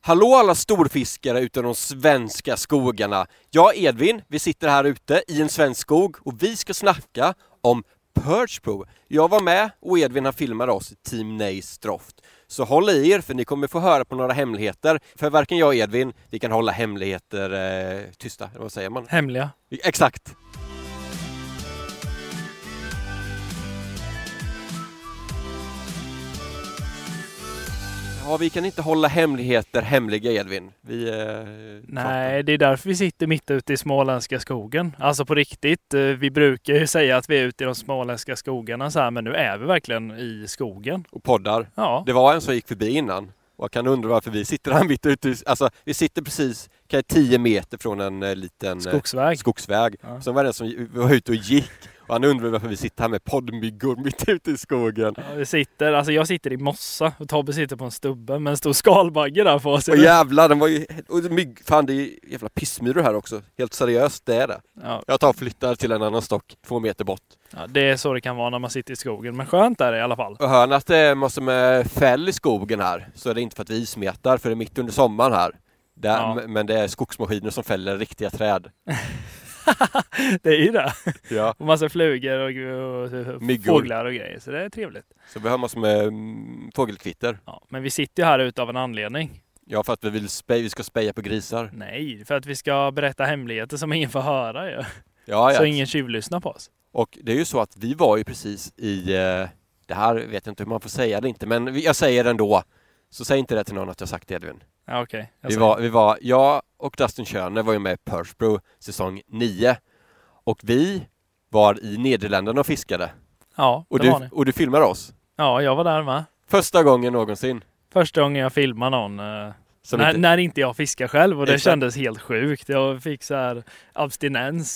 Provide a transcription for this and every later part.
Hallå alla storfiskare ute i de svenska skogarna. Jag är Edvin, vi sitter här ute i en svensk skog och vi ska snacka om Perch Pro. Jag var med och Edvin har filmat oss i Team Nace Droft. Så håll i er för ni kommer få höra på några hemligheter. För varken jag och Edvin, vi kan hålla hemligheter tysta, eller vad säger man? Hemliga. Exakt. Ja, vi kan inte hålla hemligheter hemliga, Edvin. Nej, det är därför vi sitter mitt ute i småländska skogen. Alltså på riktigt, vi brukar ju säga att vi är ute i de småländska skogarna så här, men nu är vi verkligen i skogen. Och poddar. Ja. Det var en som gick förbi innan. Och jag kan undra varför vi sitter här mitt ute. Alltså, vi sitter precis 10 meter från en liten skogsväg. Ja. Så var det som var ute och gick. Och han undrar varför vi sitter här med poddmyggor mitt ute i skogen. Ja, jag sitter i mossa och Tobbe sitter på en stubbe med en stor skalbagge där på sig. Och jävlar, den var ju... Och fan, det är jävla pissmyror här också. Helt seriöst, det är det. Ja. Jag tar och flyttar till en annan stock 2 meter bort. Ja, det är så det kan vara när man sitter i skogen. Men skönt är det i alla fall. Och hör ni att det är massor med fäll i skogen här, så är det inte för att vi ismetar, för det är mitt under sommaren här. Men det är skogsmaskiner som fäller riktiga träd. Det är ju det. Ja. Och massa flugor och fåglar och grejer. Så det är trevligt. Så vi har massor med fågelkvitter. Ja, men vi sitter ju här ute av en anledning. Ja, för att vi ska speja på grisar. Nej, för att vi ska berätta hemligheter som ingen får höra ju. Ja. Så ingen tjuvlyssnar på oss. Och det är ju så att vi var ju precis i... det här vet jag inte hur man får säga det inte, men jag säger det ändå. Så säg inte det till någon att jag sagt det, Edvin. Ja, okej. Jag och Dustin Körner var ju med i Perch Pro säsong 9. Och vi var i Nederländerna och fiskade. Ja, och du filmade oss. Ja, jag var där med. Första gången någonsin. Första gången jag filmade någon. När inte jag fiskar själv. Och det kändes helt sjukt. Jag fick så här abstinens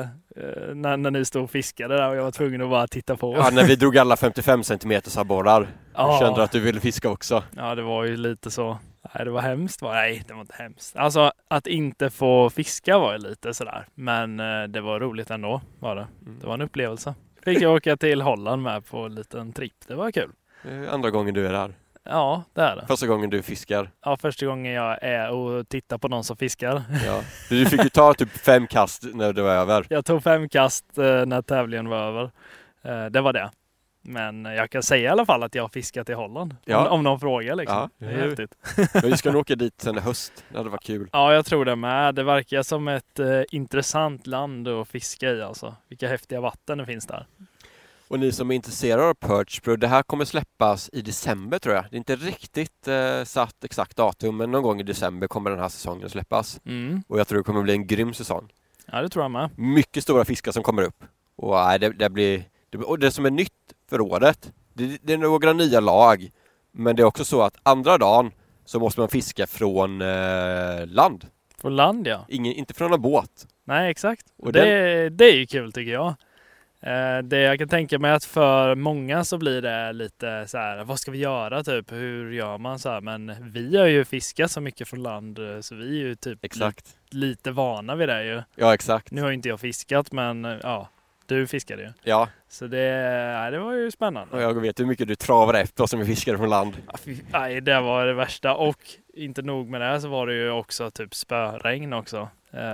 när ni stod och fiskade där. Och jag var tvungen att bara titta på. Ja, när vi drog alla 55 cm abborrar. Ja. Jag kände att du ville fiska också. Ja, det var ju lite så. Nej, det var hemskt. Nej, det var inte hemskt. Alltså, att inte få fiska var ju lite sådär. Men det var roligt ändå, var det. Det var en upplevelse. Fick jag åka till Holland med på en liten tripp. Det var kul. Andra gången du är där. Ja, det är det. Första gången du fiskar. Ja, första gången jag är och tittar på någon som fiskar. Ja. Du fick ju ta typ 5 kast när det var över. Jag tog 5 kast när tävlingen var över. Det var det. Men jag kan säga i alla fall att jag har fiskat i Holland. Ja. Om någon frågar liksom. Ja, det är häftigt. Men vi ska nog åka dit sen i höst. Det hade varit kul. Ja, jag tror det med. Det verkar som ett intressant land att fiska i alltså. Vilka häftiga vatten det finns där. Och ni som är intresserade av Perch Pro, det här kommer släppas i december tror jag. Det är inte riktigt satt exakt datum, men någon gång i december kommer den här säsongen släppas. Och jag tror det kommer bli en grym säsong. Ja, det tror jag med. Mycket stora fiskar som kommer upp. Och det blir... Och det som är nytt för året, det är några nya lag. Men det är också så att andra dagen så måste man fiska från land. Från land, ja. Inte från en båt. Nej, exakt. Och det är ju kul tycker jag. Det jag kan tänka mig att för många så blir det lite så här, vad ska vi göra typ? Hur gör man så här? Men vi har ju fiskat så mycket från land så vi är ju typ lite vana vid det ju. Ja, exakt. Nu har inte jag fiskat men ja. Du fiskade ju. Ja. Så det var ju spännande. Och jag vet hur mycket du travar efter oss som vi fiskade från land. Nej, det var det värsta. Och inte nog med det så var det ju också typ spöregn också.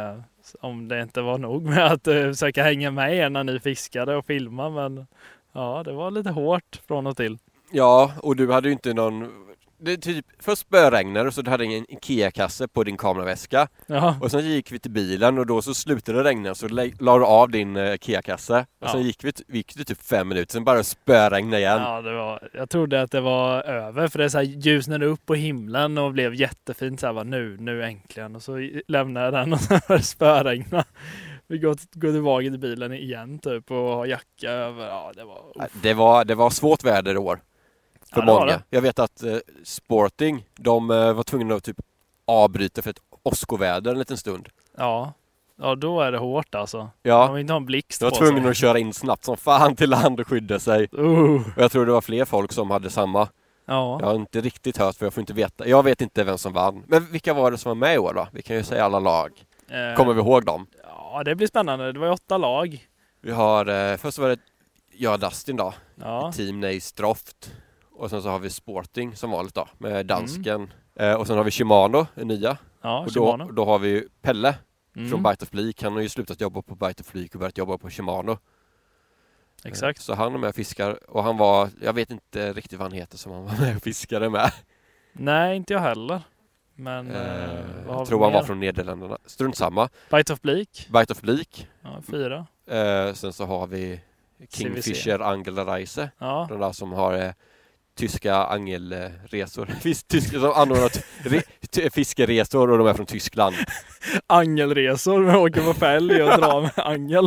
Om det inte var nog med att försöka hänga med er när ni fiskade och filma. Men ja, det var lite hårt från och till. Ja, och du hade ju inte någon... Det typ, först spöregnade och så hade du en Ikea-kasse på din kameraväska. Ja. Och sen gick vi till bilen och då så slutade det regna så la du av din Ikea-kasse. Och sen gick det typ 5 minuter, sen bara spöregna igen. Ja, jag trodde att det var över för det så här ljusnade upp på himlen och blev jättefint så här, bara, nu äntligen. Och så lämnade jag den och sen var det spöregna. Vi går tillbaka till bilen igen typ och har jacka över. Ja, det var svårt väder i år. För många. Jag vet att Sporting, de var tvungna att typ avbryta för ett åskoväder en liten stund. Ja, då är det hårt alltså. Ja. Man vill inte ha en blixt på sig. De var tvungna att köra in snabbt som fan till land och skydda sig. Och jag tror det var fler folk som hade samma. Ja. Jag har inte riktigt hört för jag får inte veta. Jag vet inte vem som vann. Men vilka var det som var med i år då? Vi kan ju säga alla lag. Kommer vi ihåg dem? Ja, det blir spännande. Det var 8 lag. Vi har, först var det jag och Dustin då. Ja. Team Nace Droft. Och sen så har vi Sporting som vanligt då. Med dansken Och sen har vi Shimano, en nya. Ja, Och Shimano. då har vi ju Pelle från Bite of Bleak. Han har ju slutat jobba på Bite of Bleak och börjat jobba på Shimano. Exakt. Så han är med och fiskar. Och han var, jag vet inte riktigt vad han heter som han var med och fiskade med. Nej, inte jag heller. Men jag tror han var från Nederländerna. Strunt samma. Bite of Bleak. Bite of Bleak. Ja, 4. Sen så har vi CVC. Kingfisher Angelreise. Ja. De där som har tyska angelresor. Tyskar som anordnar fiskeresor och de är från Tyskland. Angelresor, man åker på fälg och drar med angel.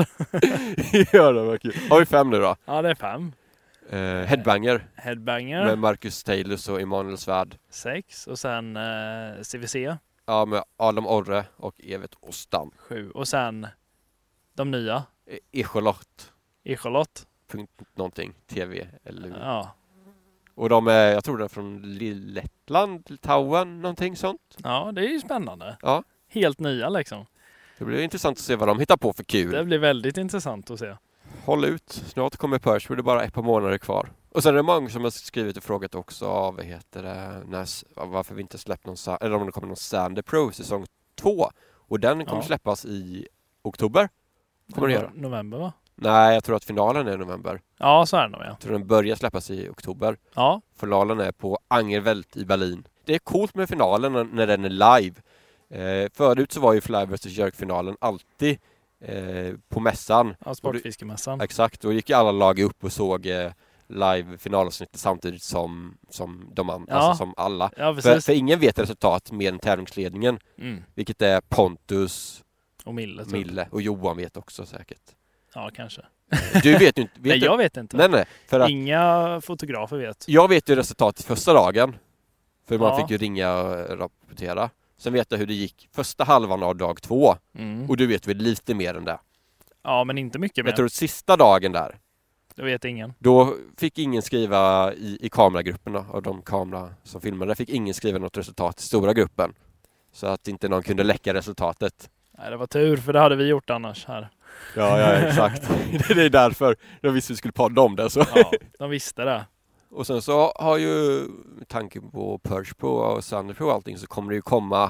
Ja, det var kul. Har vi 5 nu då? Ja, det är 5. Headbanger Headbanger. med Marcus Taylor och Emanuel Svärd. 6. Och sen CVC. Ja, med Adam Orre och Evet Ostam. 7. Och sen de nya. Echolot. Echolot. Någonting. TV eller... Ja. Och de är, jag tror det är från Lettland, Litauen, någonting sånt. Ja, det är ju spännande. Ja. Helt nya liksom. Det blir intressant att se vad de hittar på för kul. Det blir väldigt intressant att se. Håll ut, snart kommer Perch, det är bara ett par månader kvar. Och sen är det många som har skrivit och frågat också varför vi inte släppt någon, eller om det kommer någon Sander Pro säsong 2. Och den kommer släppas i oktober. Kommer det göra? November, va? Nej, jag tror att finalen är i november. Ja, så är det nog, ja. Jag tror den börjar släppas i oktober. Ja. Finalen är på Angervelt i Berlin. Det är coolt med finalen när den är live. Förut så var ju Fly vs. Jerk-finalen alltid på mässan. Ja, sportfiskemässan. Exakt, då gick alla lag upp och såg live finalavsnittet samtidigt som de andra, alltså som alla. Ja, för ingen vet resultat mer än tävlingsledningen. Vilket är Pontus och Mille. Mille och Johan vet också säkert. Ja, kanske. Du vet ju inte. Nej, jag vet inte. Nej, för att inga fotografer vet. Jag vet ju resultatet första dagen. För man fick ju ringa och rapportera. Sen vet jag hur det gick första halvan av dag 2. Och du vet väl lite mer än det. Ja, men inte mycket mer. Jag tror sista dagen där. Det vet ingen. Då fick ingen skriva i kameragrupperna av de kamera som filmade. Fick ingen skriva något resultat i stora gruppen. Så att inte någon kunde läcka resultatet. Nej, det var tur, för det hade vi gjort annars här. Ja, exakt. Det är därför de visste vi skulle podda om det. Så. Ja, de visste det. Och sen så har ju tanken på Perch Pro och Sander Pro och allting, så kommer det ju komma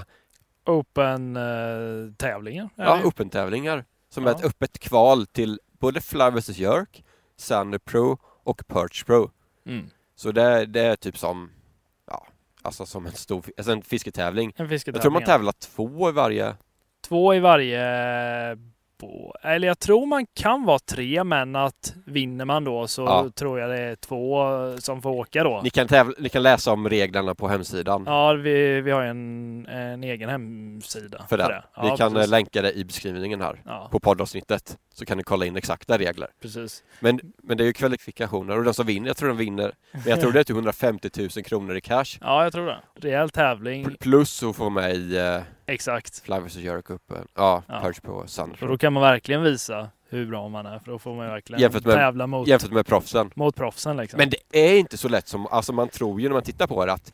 Open-tävlingar. Ja, Open-tävlingar. Som är ett öppet kval till både Fly vs. Jerk, Sander Pro och Perch Pro. Så det är typ som som en fisketävling. Jag tror man tävlar 2 i varje. 2 i varje. Eller jag tror man kan vara 3, men att vinner man då så tror jag det är 2 som får åka då. Ni kan läsa om reglerna på hemsidan. Ja, vi har en egen hemsida för det. Ja, vi kan länka det i beskrivningen här på poddavsnittet, så kan ni kolla in exakta regler. Precis. Men det är ju kvalifikationer och den som vinner, jag tror den vinner. Men jag tror det är till 150 000 kronor i cash. Ja, jag tror det. Rejäl tävling. Plus så får man i exakt. Fly vs. Jerk-cupen. Ja, Perch Pro och Sander Pro. Och då kan man verkligen visa hur bra man är, för då får man verkligen tävla jämfört med proffsen. Mot proffsen liksom. Men det är inte så lätt som, alltså man tror ju när man tittar på det att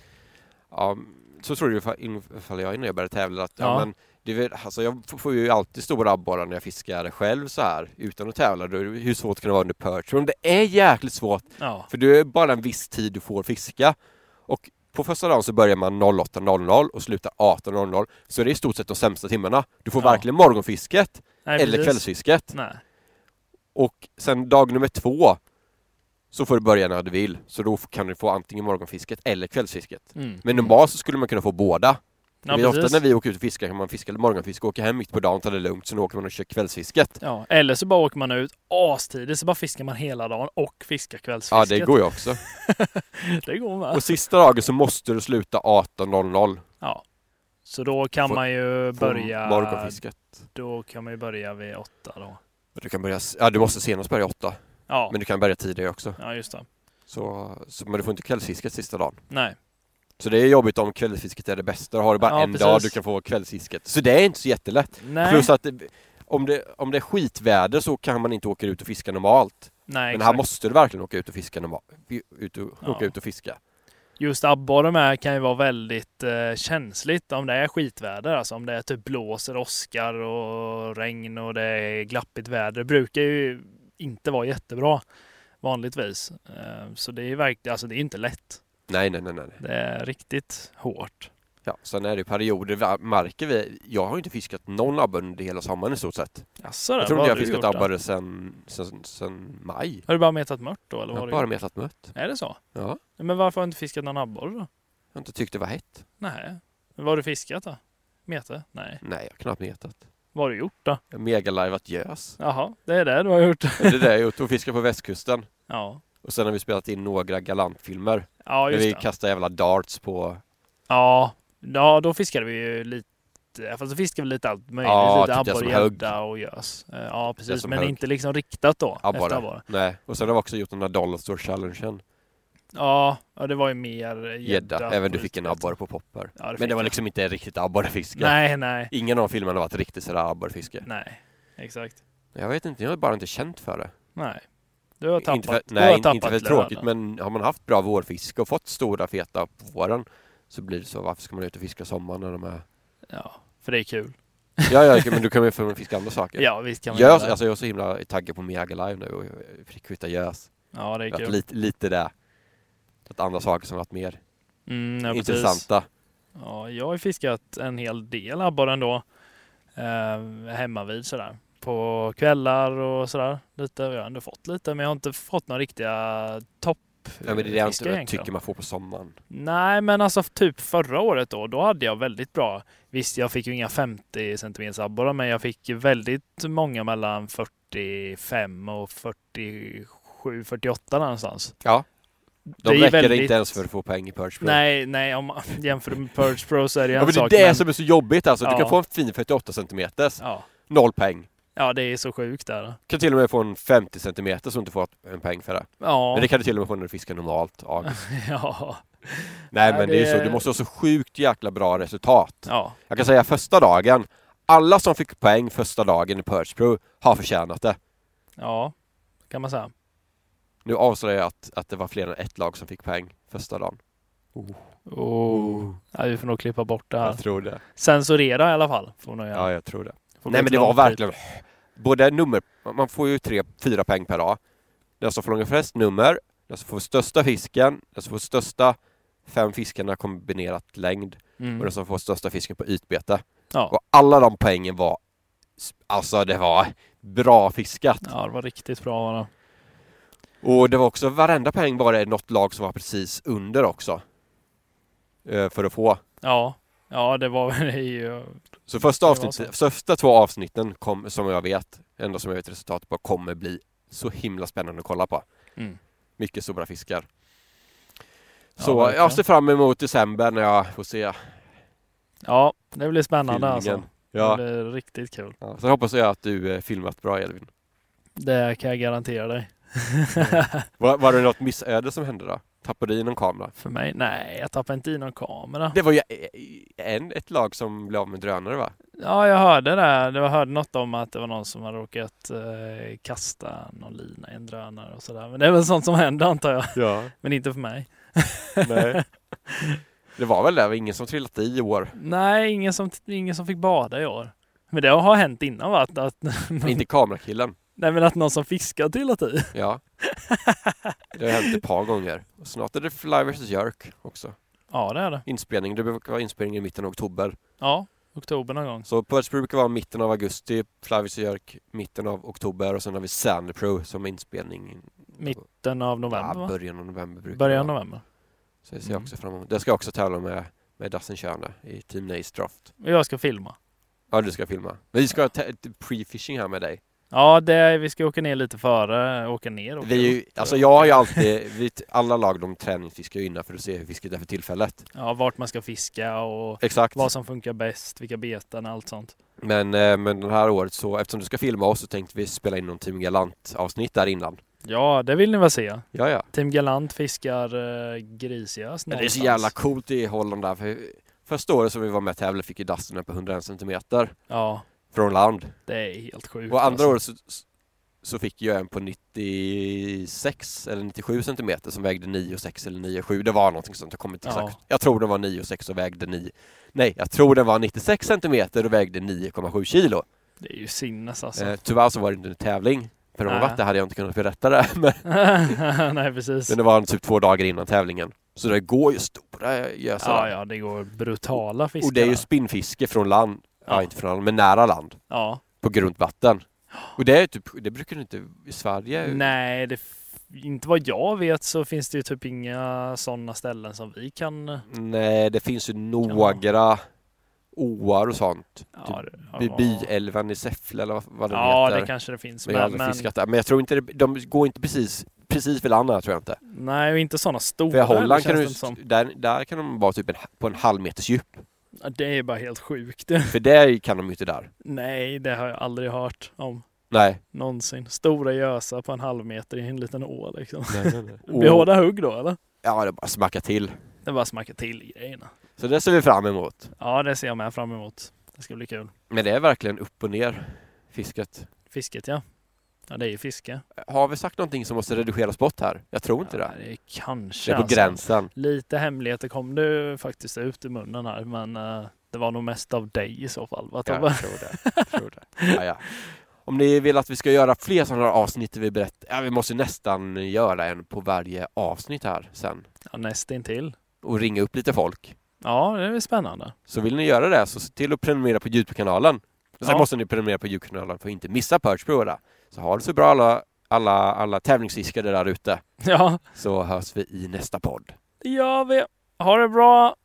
så tror jag ifall jag innan jag började tävla att men jag får ju alltid stora abborrar när jag fiskar själv så här utan att tävla. Hur svårt kan det vara under Perch? Men det är jäkligt svårt. För det är bara en viss tid du får fiska. Och på första dagen så börjar man 08.00 och slutar 18.00. Så det är i stort sett de sämsta timmarna. Du får varken morgonfisket eller kvällsfisket. Nej. Och sen dag nummer 2 så får du börja när du vill. Så då kan du få antingen morgonfisket eller kvällsfisket. Men normalt så skulle man kunna få båda. Ja, ofta när vi åker ut och fiskar kan man fiska eller morgonfiska och åka hem mitt på dagen, ta det lugnt, så nu åker man och kör kvällsfisket. Ja, eller så bara åker man ut astidigt, så bara fiskar man hela dagen och fiskar kvällsfisket. Ja, det går ju också. Det går med. Och sista dagen så måste du sluta 18.00. Ja. Så då kan man ju börja morgonfisket. Då kan man ju börja vid 8 då. Du måste senast börja 8. Ja. Men du kan börja tidigare också. Ja, just det. Men du får inte kvällsfisket sista dagen. Nej. Så det är jobbigt om kvällsfisket är det bästa. Då har du bara en dag du kan få kvällsfisket. Så det är inte så jättelätt. Nej. Plus att om det är skitväder så kan man inte åka ut och fiska normalt. Nej, men här måste du verkligen åka ut och fiska åka ut och fiska. Just abborre med kan ju vara väldigt känsligt om det är skitväder. Alltså om det är typ blåser, åskar och regn och det är glappigt väder. Det brukar ju inte vara jättebra vanligtvis. Så det är verkligen, alltså det är inte lätt. Nej. Det är riktigt hårt. Ja, sen är det perioder, märker vi, jag har inte fiskat någon abborre under hela sommaren i stort sett. Jaså, Jag tror inte jag har fiskat abborre sen maj. Har du bara metat mört då? Eller Jag vad har bara metat mört. Är det så? Ja. Men varför har du inte fiskat någon abborre då? Jag har inte tyckt det var hett. Nej. Men vad har du fiskat då? Mete? Nej. Nej, jag har knappt metat. Vad har du gjort då? Jag har megalajvat gös. Jaha, det är det du har gjort. Det är det jag har gjort. Och fiskat på västkusten. Ja. Och sen har vi spelat in några galantfilmer. Ja, Där just vi det. kastar jävla darts på... Ja, då fiskade vi ju lite. Fast så fiskade vi lite allt möjligt. Ja, lite typ det som abborre, gädda och gös. Ja, precis. som Men högg. inte liksom riktat då. Efter Abborre. abborre. Nej. Och sen har vi också gjort den där Dollar Store Challengen. Ja, det var ju mer Gädda. Även du och fick en utspett. abborre på popper. Ja, Men fick det var jag. liksom inte riktigt abborrefiske. Nej. Ingen av filmerna har varit riktigt sådär abborrefiske. Nej, exakt. Jag vet inte, jag har bara inte känt för det. Nej. Du har tappat. Inte för, du har nej, tappat inte för lite tråkigt, där. men har man haft bra vårfiske och fått stora feta på våren så blir det så. Varför ska man ut och fiska sommaren när de är... Ja, för det är kul. Ja, men du kan ju få fiska andra saker. Ja, visst kan man Gös, göra det. alltså jag är så himla taggad på Megalive nu och fick skjuta gös. Ja, det är Att kul. lite där. Att andra saker som varit mer Ja, intressanta. precis. Ja, jag har ju fiskat en hel del abborre ändå. Hemma vid sådär. På kvällar och sådär. Lite, jag har ändå fått lite, men jag har inte fått några riktiga topp. Ja, men det är det jag fiskar inte egentligen. tycker man får på sommaren. Nej, men alltså typ förra året då hade jag väldigt bra. Visst, jag fick ju inga 50 cm abborrar, men jag fick väldigt många mellan 45 och 47, 48 någonstans. Ja. Det är De räcker väldigt- inte ens för att få poäng i Perch Pro. Nej, om man jämför med Perch Pro så är det ju Ja, en men det är sak. det som är så jobbigt alltså. Du Ja. kan få en fin 48 cm. Ja. 0 poäng. Ja, det är så sjukt där. Du kan till och med få en 50 cm som inte får en poäng för det. Ja. Men det kan du till och med få när du fiskar normalt. Ja. Ja. Nej, men det är ju så. Du måste ha så sjukt jäkla bra resultat. Ja. Jag kan säga första dagen. Alla som fick poäng första dagen i Perch Pro har förtjänat det. Ja, kan man säga. Nu avslöjar jag att det var fler än ett lag som fick poäng första dagen. Ja, vi får nog klippa bort det här. Jag tror det. Censurera i alla fall. Får nog göra. Ja, jag tror det. Får Nej, gå men det till var lång tid. verkligen både nummer, man får ju 3-4 poäng per dag. Den som får långa flest nummer, den som får största fisken, den som får största 5 fiskarna kombinerat längd och den som får största fisken på ytbete. Ja. Och alla de poängen var, alltså det var bra fiskat. Ja, det var riktigt bra. Var det. Och det var också, varenda poäng var det något lag som var precis under också. För att få. Ja, det var väl ju... Så så. första 2 avsnitten kom, som jag vet, ändå som jag vet resultatet på, kommer bli så himla spännande att kolla på. Mycket stora fiskar. Så verkligen. jag ser fram emot december när jag får se Ja, det blir spännande filmningen. alltså. Ja. Det blir riktigt kul. Ja. Sen hoppas jag att du filmat bra, Edvin. Det kan jag garantera dig. Var det något missöde som hände då? Tappade du i någon kamera? För mig? Nej, jag tappar inte i någon kamera. Det var ju ett lag som blev av med drönare, va? Ja, jag hörde det. Jag hörde något om att det var någon som har råkat kasta någon lina i en drönare och sådär. Men det är väl sånt som händer, antar jag. Ja. Men inte för mig. Nej. Det var väl det, var ingen som trillat i år. Nej, ingen som fick bada i år. Men det har hänt innan, va? Inte kamerakillen. Nej, men att någon som fiskar trillat i. Ja. Det har hänt ett par gånger. Och snart är det Fly vs Jerk också. Ja, det är det. Inspelning, det brukar vara inspelning i mitten av oktober. Ja, oktober någon gång. Så Perch Pro brukar vara mitten av augusti, Fly vs Jerk mitten av oktober och sen har vi Sander Pro som inspelning. Mitten av november, va? Början av november brukar Början vara. november. Så det ser jag också fram emot. Det ska jag också tävla med Dassen Körne i Team Nace Draft. Och jag ska filma. Ja, du ska filma. Vi ska ha pre-fishing här med dig. Ja, vi ska åka ner lite före. Åka ner. Vi är ju, alltså jag har ju alltid, alla lag de träningsfiskar ju innan för att se hur fisket är för tillfället. Ja, vart man ska fiska och Exakt. vad som funkar bäst, vilka beten, allt sånt. Men det här året så, eftersom du ska filma oss så tänkte vi spela in någon Team Galant avsnitt där innan. Ja, det vill ni väl se. Ja. Team Galant fiskar grisgös. Men det är så jävla coolt i Holland där. För första året som vi var med tävla fick ju Dustin på 101 centimeter Ja, från land. det är helt sjukt. Och andra alltså. året så fick jag en på 96 eller 97 centimeter som vägde 9,6 eller 9,7. Det var någonting sånt. Jag kommer inte exakt. Jag tror den var 9,6 och vägde 9. Nej, jag tror den var 96 centimeter och vägde 9,7 kilo. Det är ju sinnes alltså. Tyvärr så var det inte en tävling. För om det hade jag inte kunnat berätta det. Men Nej, precis. det var typ 2 dagar innan tävlingen. Så det går ju stora gösar. Ja, det går brutala fiskar. Och det är ju spinnfiske från land. Ja, inte från land, men nära land. Ja. På grunt vatten. Och det är typ, det brukar inte i Sverige. Nej, inte vad jag vet så finns det ju typ inga sådana ställen som vi kan. Nej, det finns ju några åar och sånt. Ja, typ Byälven i Säffle eller vad det heter. Ja, det kanske det finns. Men jag har aldrig fiskat där. Men jag tror inte de går inte precis vid landet, tror jag inte. Nej, och inte sådana stora. För i Holland kan där kan de vara typ på en halv meters djup. Ja, det är bara helt sjukt. För det kan de ju inte där. Nej, det har jag aldrig hört om. Nej. Någonsin. Stora gösa på en halv meter i en liten å liksom. Nej. Det blir hårda hugg då, eller? Ja, det bara smackar till. Det bara smackar till i grejerna. Så det ser vi fram emot. Ja, det ser jag med fram emot. Det ska bli kul. Men det är verkligen upp och ner fisket. Fisket, ja. Ja, det är ju fiske. Har vi sagt någonting som måste redigeras bort här? Jag tror inte det. Det är kanske. Det är på gränsen. Lite hemligheter kom det faktiskt ut i munnen här, men det var nog mest av dig i så fall. Ja, jag tror det. Ja. Om ni vill att vi ska göra fler sådana avsnitt vi måste nästan göra en på varje avsnitt här sen. Ja, nästintill. Och ringa upp lite folk. Ja, det är spännande. Så vill ni göra det så se till att prenumerera på YouTube-kanalen. Sen måste ni prenumerera på YouTube-kanalen för att inte missa Perch Pro. Så ha det så bra alla tävlingsfiskare där ute. Ja. Så hörs vi i nästa podd. Det gör vi. Ha det bra.